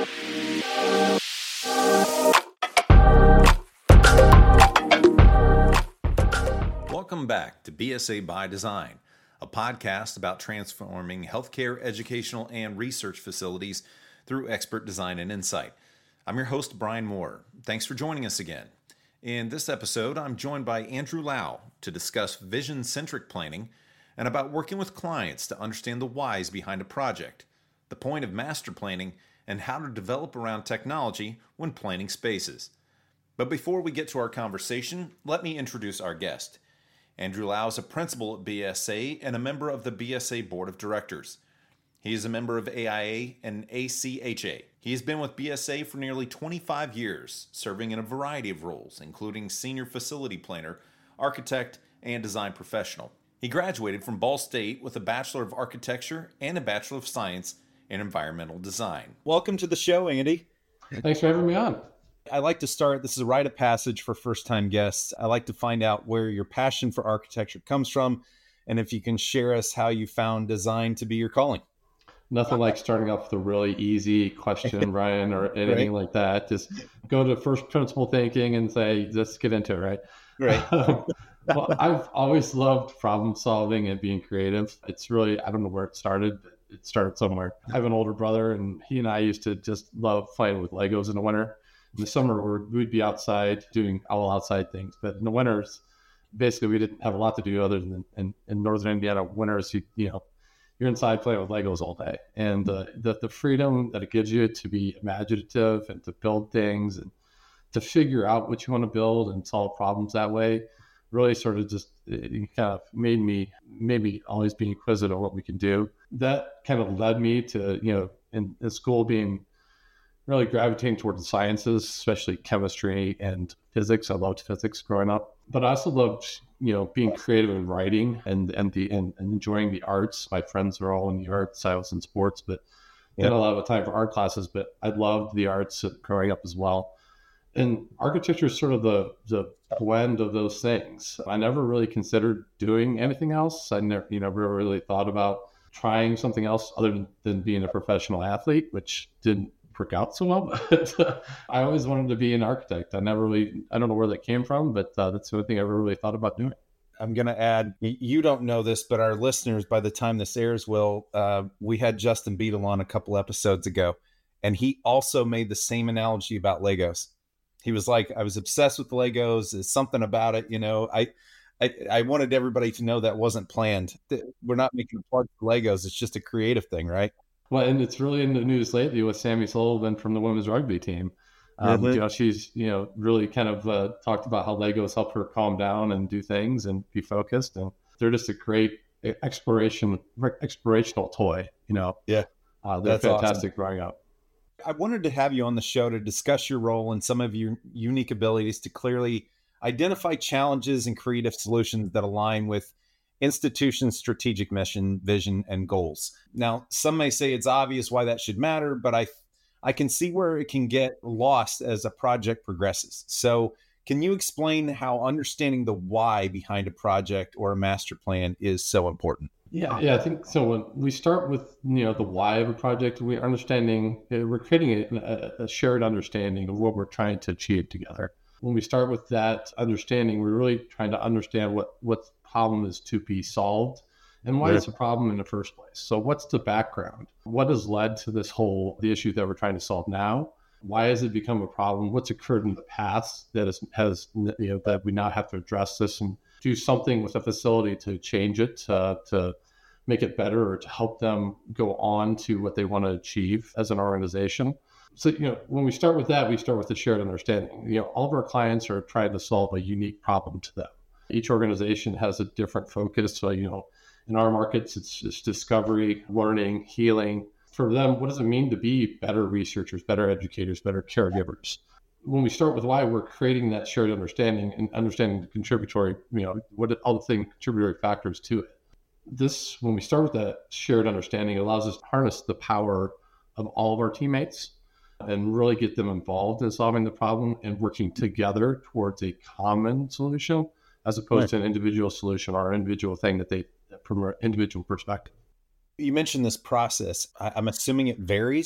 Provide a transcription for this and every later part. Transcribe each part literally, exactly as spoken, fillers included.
Welcome back to B S A by Design, a podcast about transforming healthcare, educational, and research facilities through expert design and insight. I'm your host, Brian Moore. Thanks for joining us again. In this episode, I'm joined by Andrew Lau to discuss vision-centric planning and about working with clients to understand the whys behind a project, the point of master planning, and how to develop around technology when planning spaces. But before we get to our conversation, let me introduce our guest. Andrew Lau is a principal at B S A and a member of the B S A Board of Directors. He is a member of A I A and A C H A. He has been with B S A for nearly twenty-five years, serving in a variety of roles, including senior facility planner, architect, and design professional. He graduated from Ball State with a Bachelor of Architecture and a Bachelor of Science in Environmental Design. Welcome to the show, Andy. Thanks for having me on. I like to start, this is a rite of passage for first-time guests. I like to find out where your passion for architecture comes from, and if you can share us how you found design to be your calling. Nothing like starting off with a really easy question, Ryan, or anything right. like that. Just go to first principle thinking and say, let's get into it, right? Right. Well, I've always loved problem solving and being creative. It's really, I don't know where it started, but it started somewhere. I have an older brother, and he and I used to just love playing with Legos in the winter. In the summer, we'd be outside doing all outside things. But in the winters, basically, we didn't have a lot to do other than in, in northern Indiana, winters, you, you know, you're inside playing with Legos all day. And uh, the, the freedom that it gives you to be imaginative and to build things and to figure out what you want to build and solve problems that way really sort of just it kind of made me, made me always be inquisitive of what we can do. That kind of led me to, you know, in, in school being really gravitating towards the sciences, especially chemistry and physics. I loved physics growing up, but I also loved, you know, being creative in writing and and the and, and enjoying the arts. My friends are all in the arts. I was in sports, but yeah. Didn't have a lot of time for art classes. But I loved the arts growing up as well. And architecture is sort of the the blend of those things. I never really considered doing anything else. I never, you know, never really thought about trying something else other than, than being a professional athlete, which didn't work out so well. But uh, I always wanted to be an architect. I never really, I don't know where that came from, but uh, that's the only thing I ever really thought about doing. I'm going to add, you don't know this, but our listeners, by the time this airs, will, uh, we had Justin Beadle on a couple episodes ago, and he also made the same analogy about Legos. He was like, I was obsessed with Legos. There's something about it. You know, I, I, I wanted everybody to know that wasn't planned. We're not making a plug for Legos. It's just a creative thing, right? Well, and it's really in the news lately with Sammy Sullivan from the women's rugby team. Um, mm-hmm. You know, she's, you know, really kind of uh, talked about how Legos help her calm down and do things and be focused. And they're just a great exploration, explorational toy, you know. Yeah. Uh, they're That's fantastic awesome. growing up. I wanted to have you on the show to discuss your role and some of your unique abilities to clearly identify challenges and creative solutions that align with institution's strategic mission, vision, and goals. Now, some may say it's obvious why that should matter, but I I can see where it can get lost as a project progresses. So can you explain how understanding the why behind a project or a master plan is so important? Yeah, yeah, I think so. When we start with, you know, the why of a project, we're understanding, we're creating a, a shared understanding of what we're trying to achieve together. When we start with that understanding, we're really trying to understand what, what problem is to be solved and why right. it's a problem in the first place. So what's the background? What has led to this whole, the issue that we're trying to solve now? Why has it become a problem? What's occurred in the past that is, has, you know, that we now have to address this and do something with the facility to change it, uh, to make it better or to help them go on to what they want to achieve as an organization. So, you know, when we start with that, we start with the shared understanding. You know, all of our clients are trying to solve a unique problem to them. Each organization has a different focus. So, you know, in our markets, it's, it's discovery, learning, healing. For them, what does it mean to be better researchers, better educators, better caregivers? When we start with why, we're creating that shared understanding and understanding the contributory, you know, what all the thing contributory factors to it. This, when we start with that shared understanding, it allows us to harness the power of all of our teammates and really get them involved in solving the problem and working together towards a common solution, as opposed right. to an individual solution or an individual thing that they, from an individual perspective. You mentioned this process. I'm assuming it varies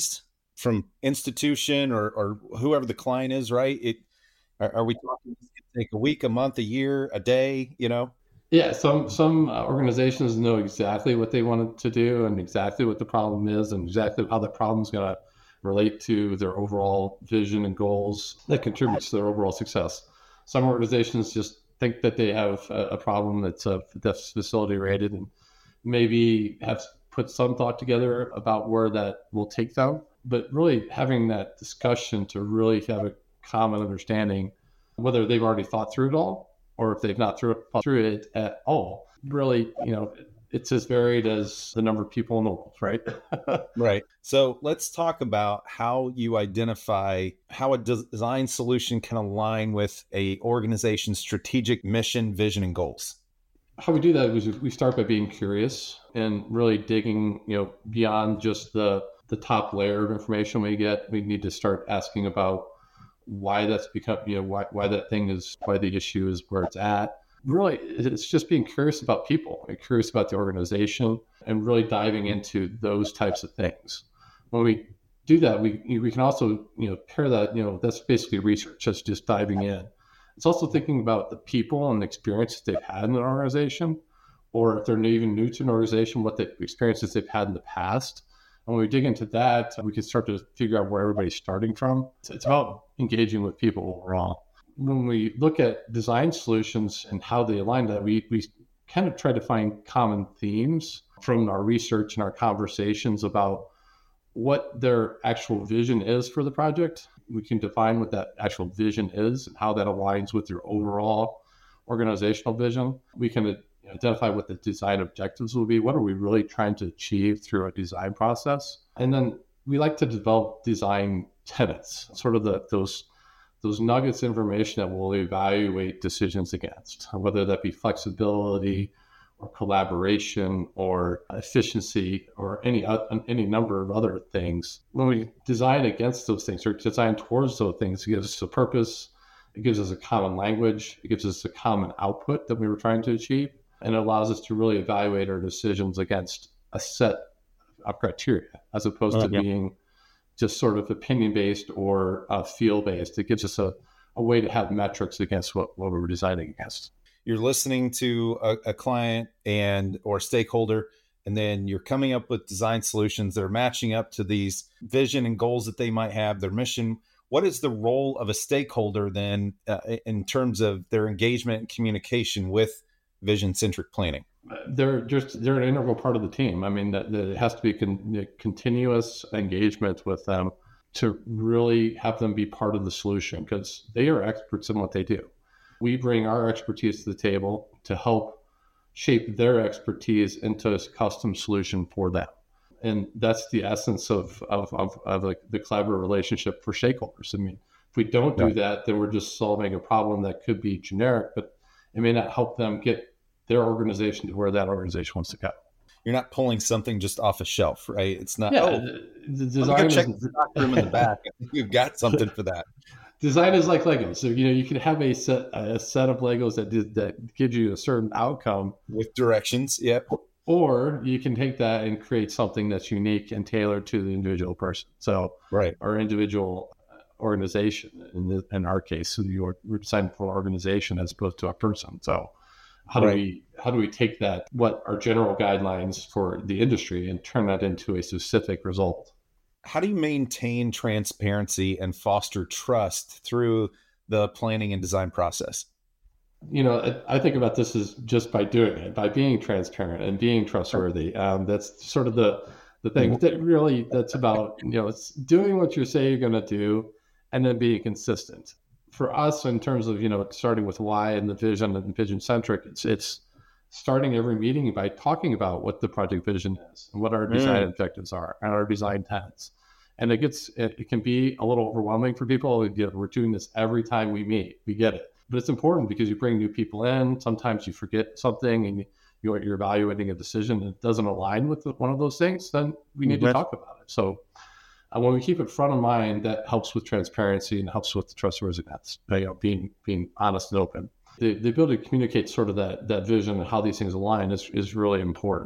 from institution or, or whoever the client is, right? It, are, are we talking this could take a week, a month, a year, a day, you know? Yeah, some some uh, organizations know exactly what they want to do and exactly what the problem is and exactly how the problem is going to relate to their overall vision and goals that contributes to their overall success. Some organizations just think that they have a, a problem that's uh, that's facility rated and maybe have put some thought together about where that will take them. But really having that discussion to really have a common understanding, whether they've already thought through it all or if they've not through, thought through it at all, really, you know, it's as varied as the number of people in the world, right? Right. So let's talk about how you identify how a design solution can align with a organization's strategic mission, vision, and goals. How we do that is we start by being curious and really digging, you know, beyond just the the top layer of information we get. We need to start asking about why that's become, you know, why why that thing is, why the issue is where it's at. Really, it's just being curious about people, and curious about the organization, and really diving into those types of things. When we do that, we we can also, you know, pair that, you know, that's basically research. That's just diving in. It's also thinking about the people and the experiences they've had in an organization, or if they're even new to an organization, what the experiences they've had in the past. And when we dig into that, we can start to figure out where everybody's starting from. It's about engaging with people overall. When we look at design solutions and how they align to that, we, we kind of try to find common themes from our research and our conversations about what their actual vision is for the project. We can define what that actual vision is and how that aligns with your overall organizational vision. We can identify what the design objectives will be. What are we really trying to achieve through a design process? And then we like to develop design tenets, sort of the, those those nuggets of information that we'll evaluate decisions against, whether that be flexibility or collaboration or efficiency or any any number of other things. When we design against those things or design towards those things, it gives us a purpose, it gives us a common language, it gives us a common output that we were trying to achieve, and it allows us to really evaluate our decisions against a set of criteria as opposed uh, to yeah. being just sort of opinion-based or uh, feel-based. It gives us a, a way to have metrics against what, what we're designing against. You're listening to a, a client and or stakeholder, and then you're coming up with design solutions that are matching up to these vision and goals that they might have, their mission. What is the role of a stakeholder then uh, in terms of their engagement and communication with vision-centric planning? They're just they're an integral part of the team. I mean, that, that it has to be con- continuous engagement with them to really have them be part of the solution because they are experts in what they do. We bring our expertise to the table to help shape their expertise into a custom solution for them. And that's the essence of of, of, of like the collaborative relationship for stakeholders. I mean, if we don't do that, then we're just solving a problem that could be generic, but it may not help them get their organization to where that organization wants to go. You're not pulling something just off a shelf, right? It's not, yeah, oh, the design check is, the room in the back. We've got something for that. Design is like Legos. So, you know, you can have a set a set of Legos that did, that gives you a certain outcome. With directions, yep. Or you can take that and create something that's unique and tailored to the individual person. So, right. Our individual organization, in, the, in our case, so you're, we're designing for an organization as opposed to a person. So, How do right. we how do we take that, what are general guidelines for the industry, and turn that into a specific result? How do you maintain transparency and foster trust through the planning and design process? You know, I think about this as just by doing it, by being transparent and being trustworthy. Um, that's sort of the the thing that really that's about. You know, it's doing what you say you're going to do, and then being consistent. For us, in terms of, you know, starting with why and the vision and vision centric, it's it's starting every meeting by talking about what the project vision is and what our mm. design objectives are and our design tenets. And it gets it, it can be a little overwhelming for people. You know, we're doing this every time we meet. We get it, but it's important because you bring new people in. Sometimes you forget something and you, you're evaluating a decision and it doesn't align with one of those things. Then we need mm-hmm. to talk about it. So. Uh, when we keep it front of mind, that helps with transparency and helps with the trustworthiness, you know, being being honest and open. The, the ability to communicate sort of that that vision and how these things align is, is really important.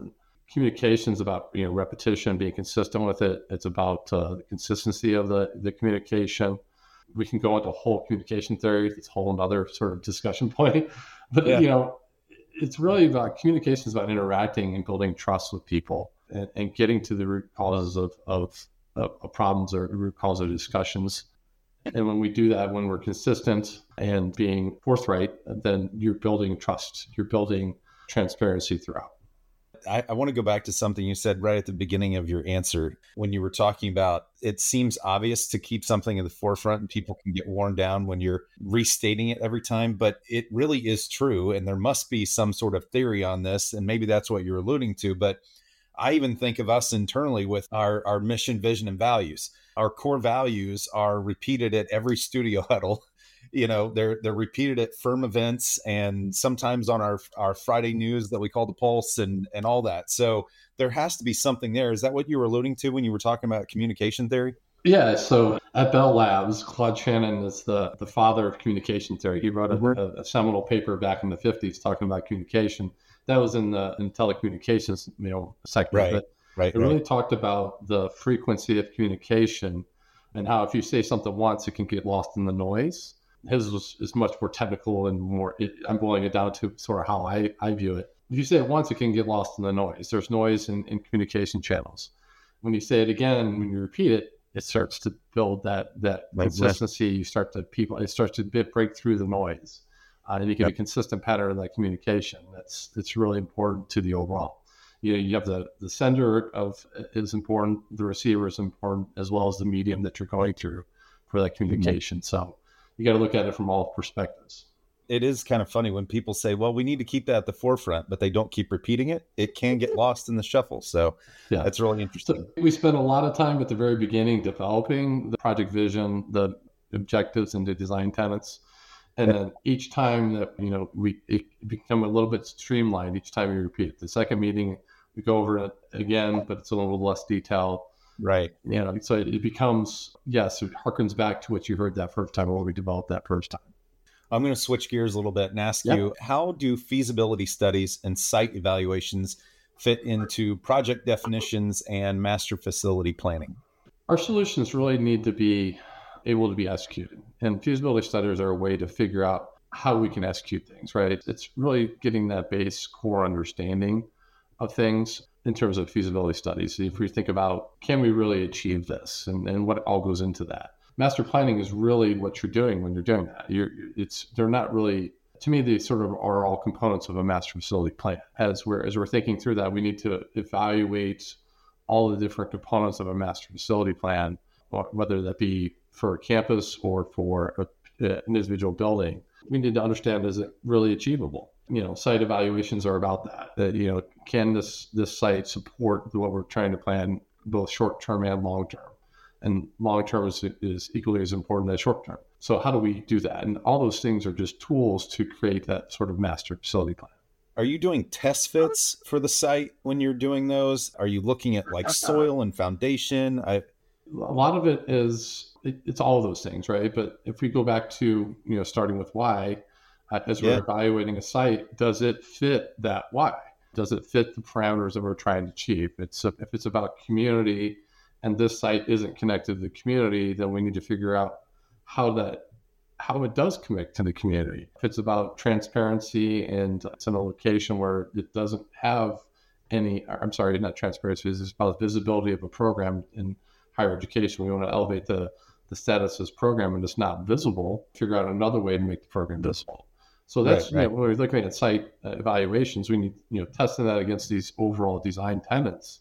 communication is about, you know, repetition, being consistent with it. It's about uh, the consistency of the, the communication. We can go into whole communication theory. It's a whole another sort of discussion point. But, yeah. you know, it's really about communication is about interacting and building trust with people and, and getting to the root causes of, of, of problems or root cause of discussions. And when we do that, when we're consistent and being forthright, then you're building trust. You're building transparency throughout. I, I want to go back to something you said right at the beginning of your answer when you were talking about it seems obvious to keep something in the forefront and people can get worn down when you're restating it every time, but it really is true. And there must be some sort of theory on this. And maybe that's what you're alluding to. But I even think of us internally with our, our mission, vision, and values. Our core values are repeated at every studio huddle. You know, they're they're repeated at firm events and sometimes on our our Friday news that we call the Pulse and and all that. So there has to be something there. Is that what you were alluding to when you were talking about communication theory? Yeah. So at Bell Labs, Claude Shannon is the, the father of communication theory. He wrote a, mm-hmm. a, a seminal paper back in the fifties talking about communication. That was in the in telecommunications, you know, sector. Right. But right. It right. really talked about the frequency of communication and how if you say something once, it can get lost in the noise. His was, is much more technical and more, it, I'm boiling it down to sort of how I, I view it. If you say it once, it can get lost in the noise. There's noise in, in communication channels. When you say it again, when you repeat it, it starts to build that that Like consistency. You start to people, it starts to bit, break through the noise. Uh, and you get yep. a consistent pattern of that communication. That's that's really important to the overall. You know, you have the, the sender of is important, the receiver is important, as well as the medium that you're going through for that communication. Mm-hmm. So you got to look at it from all perspectives. It is kind of funny when people say, well, we need to keep that at the forefront, but they don't keep repeating it. It can get lost in the shuffle. So yeah, that's really interesting. So we spent a lot of time at the very beginning developing the project vision, the objectives, and the design tenets. And then each time that, you know, we it become a little bit streamlined each time we repeat it. The second meeting, we go over it again, but it's a little less detailed. Right. You know, so it becomes, yes, it harkens back to what you heard that first time or what we developed that first time. I'm going to switch gears a little bit and ask yep. you, how do feasibility studies and site evaluations fit into project definitions and master facility planning? Our solutions really need to be able to be executed. And feasibility studies are a way to figure out how we can execute things, right? It's really getting that base core understanding of things in terms of feasibility studies. If we think about, can we really achieve this? And, and what all goes into that. Master planning is really what you're doing when you're doing that. You're, it's they're not really, to me, they sort of are all components of a master facility plan. As we're, as we're thinking through that, we need to evaluate all the different components of a master facility plan, whether that be for a campus or for a, an individual building. We need to understand, is it really achievable? You know, site evaluations are about that. That, you know, can this this site support what we're trying to plan, both short term and long term? And long term is, is equally as important as short term. So how do we do that? And all those things are just tools to create that sort of master facility plan. Are you doing test fits for the site when you're doing those? Are you looking at like soil and foundation? I... A lot of it is, it, it's all of those things, right? But if we go back to, you know, starting with why, uh, as we're yeah. evaluating a site, does it fit that why? Does it fit the parameters that we're trying to achieve? It's a, if it's about community and this site isn't connected to the community, then we need to figure out how that how it does connect to the community. If it's about transparency and it's in a location where it doesn't have any, I'm sorry, not transparency, it's about visibility of a program in higher education. We want to elevate the, the status of this program and it's not visible, figure out another way to make the program visible. So that's, right, right. You know, when we're looking at site uh, evaluations, we need, you know, testing that against these overall design tenets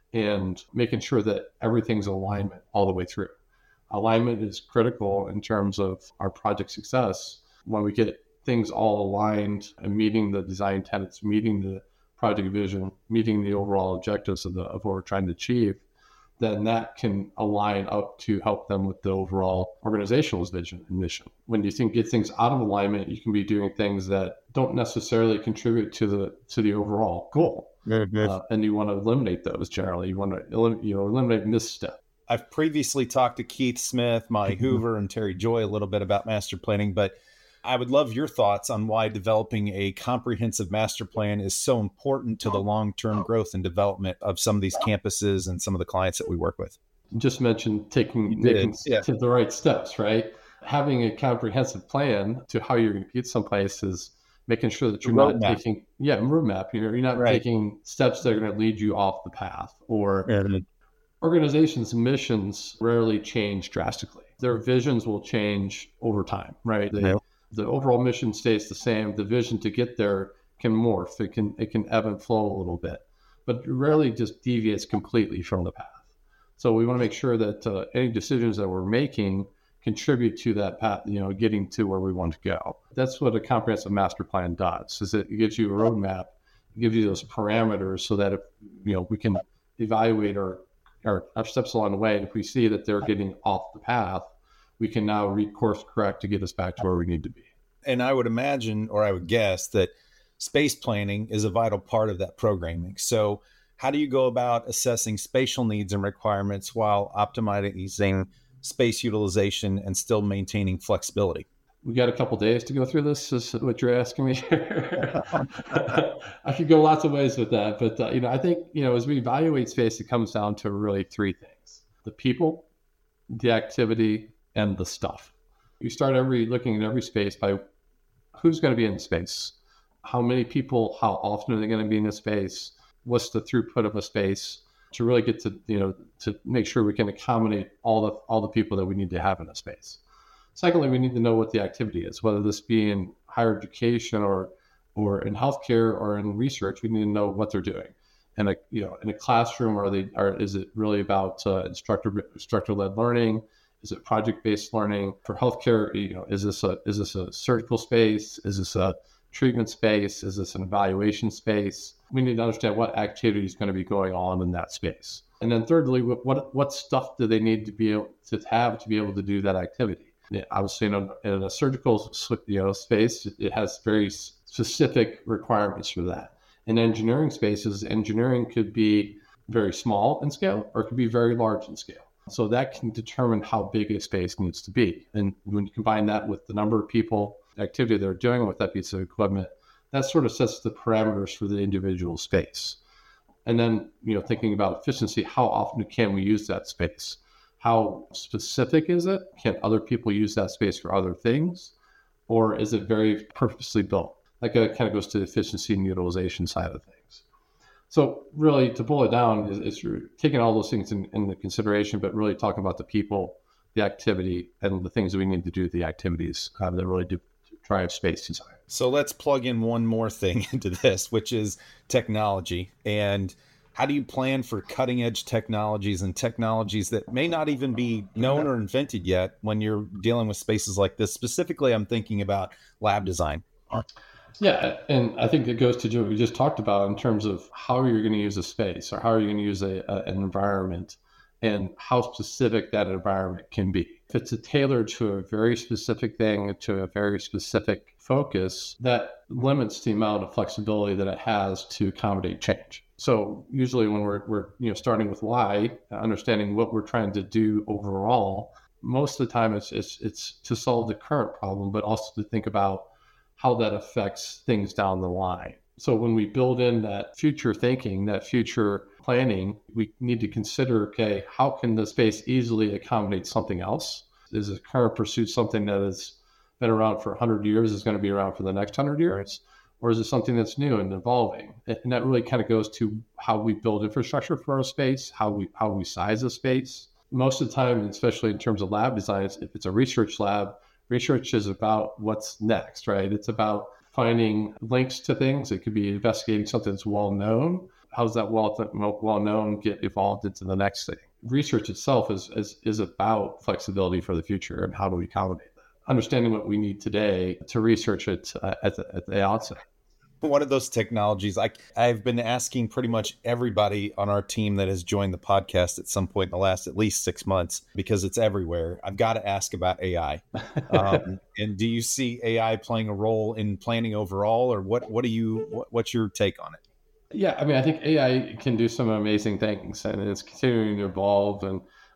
and making sure that everything's alignment all the way through. Alignment is critical in terms of our project success. When we get things all aligned and meeting the design tenets, meeting the project vision, meeting the overall objectives of, the, of what we're trying to achieve, then that can align up to help them with the overall organizational vision and mission. When you think get things out of alignment, you can be doing things that don't necessarily contribute to the to the overall goal. Good, good. Uh, and you want to eliminate those generally. You want to elim- you know eliminate misstep. I've previously talked to Keith Smith, Molly Hoover, and Terry Joy a little bit about master planning, but I would love your thoughts on why developing a comprehensive master plan is so important to the long-term growth and development of some of these campuses and some of the clients that we work with. You just mentioned taking, taking yeah. to the right steps, right? Having a comprehensive plan to how you're going to get someplace is making sure that you're not roadmap. taking, yeah, roadmap. You're, you're not right. taking steps that are going to lead you off the path. Or yeah. Organizations' missions rarely change drastically. Their visions will change over time, right? They, yeah. The overall mission stays the same. The vision to get there can morph. It can it can ebb and flow a little bit, but rarely just deviates completely from the path. So we want to make sure that uh, any decisions that we're making contribute to that path, you know, getting to where we want to go. That's what a comprehensive master plan does, is it gives you a roadmap, it gives you those parameters so that, if, you know, we can evaluate our, our, our steps along the way. And if we see that they're getting off the path, we can now recourse correct to get us back to where we need to be. And I would imagine, or I would guess, that space planning is a vital part of that programming. So how do you go about assessing spatial needs and requirements while optimizing space utilization and still maintaining flexibility? We got a couple days to go through this, is what you're asking me. I could go lots of ways with that, but uh, you know, I think, you know, as we evaluate space, it comes down to really three things: the people, the activity, and the stuff. You start every looking at every space by who's going to be in space, how many people, how often are they going to be in a space, what's the throughput of a space, to really get to, you know, to make sure we can accommodate all the all the people that we need to have in a space. Secondly, we need to know what the activity is, whether this be in higher education or or in healthcare or in research. We need to know what they're doing. And a you know in a classroom, are they are is it really about uh, instructor instructor led learning? Is it project-based learning? For healthcare, you know, is this a is this a surgical space? Is this a treatment space? Is this an evaluation space? We need to understand what activity is going to be going on in that space. And then thirdly, what what, what stuff do they need to be able to have to be able to do that activity? Obviously, in a, in a surgical you know space, it has very specific requirements for that. In engineering spaces, engineering could be very small in scale or it could be very large in scale. So that can determine how big a space needs to be. And when you combine that with the number of people, activity they're doing with that piece of equipment, that sort of sets the parameters for the individual space. And then, you know, thinking about efficiency, how often can we use that space? How specific is it? Can other people use that space for other things? Or is it very purposely built? That kind of goes to the efficiency and utilization side of things. So really, to pull it down, is, is taking all those things in, into consideration, but really talking about the people, the activity, and the things that we need to do, the activities uh, that really do drive space design. So let's plug in one more thing into this, which is technology. And how do you plan for cutting edge technologies and technologies that may not even be known or invented yet when you're dealing with spaces like this? Specifically, I'm thinking about lab design. Yeah, and I think it goes to what we just talked about in terms of how you're going to use a space or how are you going to use a, a, an environment and how specific that environment can be. If it's a tailored to a very specific thing, to a very specific focus, that limits the amount of flexibility that it has to accommodate change. So usually when we're, we're you know starting with why, understanding what we're trying to do overall, most of the time it's, it's, it's to solve the current problem, but also to think about how that affects things down the line. So when we build in that future thinking, that future planning, we need to consider, okay, how can the space easily accommodate something else? Is the current pursuit something that has been around for one hundred years, is going to be around for the next one hundred years? Or is it something that's new and evolving? And that really kind of goes to how we build infrastructure for our space, how we how we size a space. Most of the time, especially in terms of lab design, if it's a research lab, research is about what's next, right? It's about finding links to things. It could be investigating something that's well known. How does that well well known get evolved into the next thing? Research itself is, is is about flexibility for the future and how do we accommodate that? Understanding what we need today to research it uh, at, the, at the outset. One of those technologies, I, I've been asking pretty much everybody on our team that has joined the podcast at some point in the last at least six months, because it's everywhere. I've got to ask about A I. Um, and do you see A I playing a role in planning overall, or what, what do you, what, what's your take on it? Yeah, I mean, I think A I can do some amazing things and it's continuing to evolve. And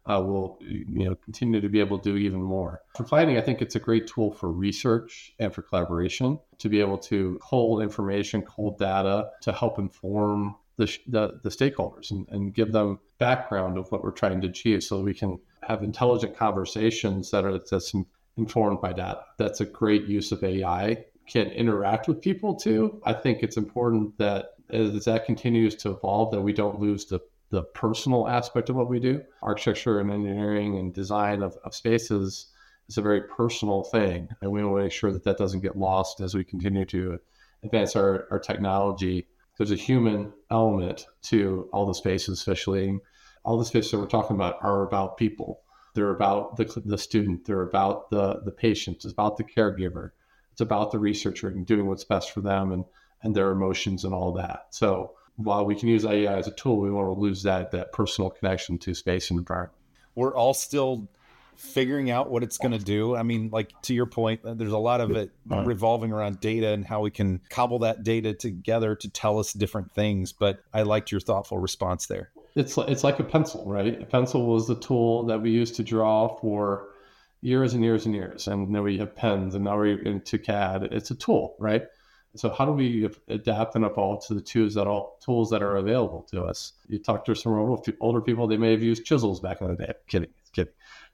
uh, we'll you know continue to be able to do even more. For planning, I think it's a great tool for research and for collaboration to be able to cull information, cull data to help inform the the, the stakeholders and, and give them background of what we're trying to achieve, so that we can have intelligent conversations that are that's informed by data. That's a great use of A I. Can interact with people too. I think it's important that as that continues to evolve, that we don't lose the the personal aspect of what we do. Architecture and engineering and design of, of spaces is a very personal thing. And we want to make sure that that doesn't get lost as we continue to advance our, our technology. There's a human element to all the spaces, especially all the spaces that we're talking about are about people. They're about the, the student. They're about the, the patient. It's about the caregiver. It's about the researcher and doing what's best for them and, and their emotions and all that. So while we can use A I as a tool, we want to lose that that personal connection to space and environment. We're all still figuring out what it's going to do. I mean, like to your point, there's a lot of it revolving around data and how we can cobble that data together to tell us different things. But I liked your thoughtful response there. It's it's like a pencil, right? A pencil was the tool that we used to draw for years and years and years. And now we have pens and now we're into C A D. It's a tool, right? So how do we adapt and evolve to the tools that all tools that are available to us? You talk to some older people; they may have used chisels back in the day. Kidding, kidding.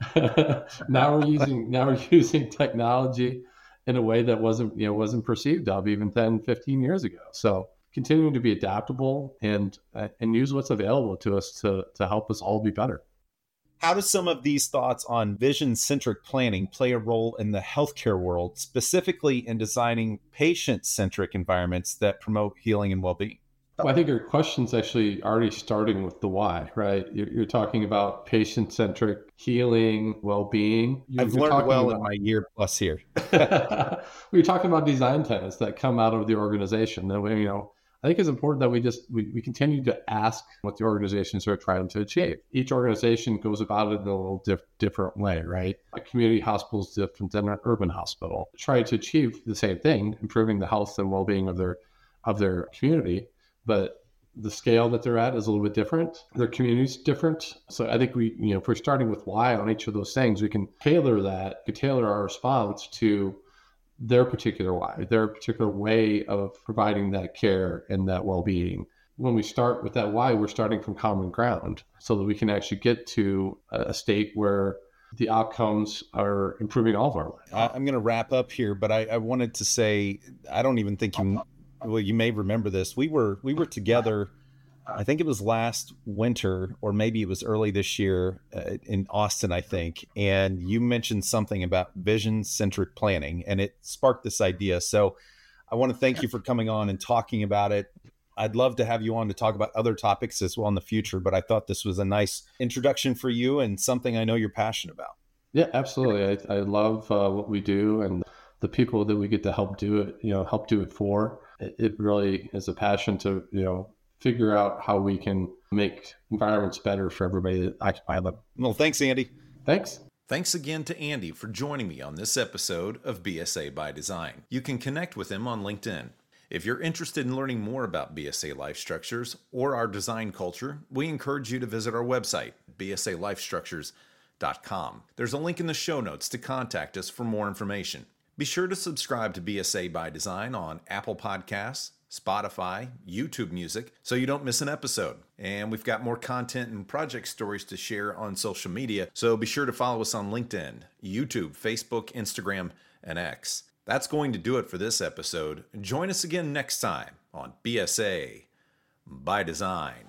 now we're using now we're using technology in a way that wasn't you know wasn't perceived of even ten, fifteen years ago. So continuing to be adaptable and uh, and use what's available to us to to help us all be better. How do some of these thoughts on vision-centric planning play a role in the healthcare world, specifically in designing patient-centric environments that promote healing and well-being? Well, I think your question's actually already starting with the why, right? You're, you're talking about patient-centric healing, well-being. You're, I've you're learned well about, in my year plus here. We're talking about design tenets that come out of the organization. And we, you know, I think it's important that we just we, we continue to ask what the organizations are trying to achieve. Each organization goes about it in a little diff, different way, right? A community hospital is different than an urban hospital. Trying to achieve the same thing, improving the health and well-being of their of their community, but the scale that they're at is a little bit different. Their community's different. So I think we, you know, if we're starting with why on each of those things, we can tailor that, we can tailor our response to their particular why, their particular way of providing that care and that well-being. When we start with that why, we're starting from common ground so that we can actually get to a state where the outcomes are improving all of our lives. I'm going to wrap up here, but I, I wanted to say, I don't even think you, well, you may remember this. We were, we were together, I think it was last winter, or maybe it was early this year uh, in Austin, I think. And you mentioned something about vision-centric planning, and it sparked this idea. So I want to thank you for coming on and talking about it. I'd love to have you on to talk about other topics as well in the future, but I thought this was a nice introduction for you and something I know you're passionate about. Yeah, absolutely. I, I love uh, what we do and the people that we get to help do it, you know, help do it for. It, it really is a passion to, you know, figure out how we can make environments better for everybody that occupy them. Well, thanks, Andy. Thanks. Thanks again to Andy for joining me on this episode of B S A by Design. You can connect with him on LinkedIn. If you're interested in learning more about B S A Life Structures or our design culture, we encourage you to visit our website, b s a life structures dot com. There's a link in the show notes to contact us for more information. Be sure to subscribe to B S A by Design on Apple Podcasts, Spotify, YouTube Music, so you don't miss an episode. And we've got more content and project stories to share on social media, so be sure to follow us on LinkedIn, YouTube, Facebook, Instagram, and X. That's going to do it for this episode. Join us again next time on B S A by Design.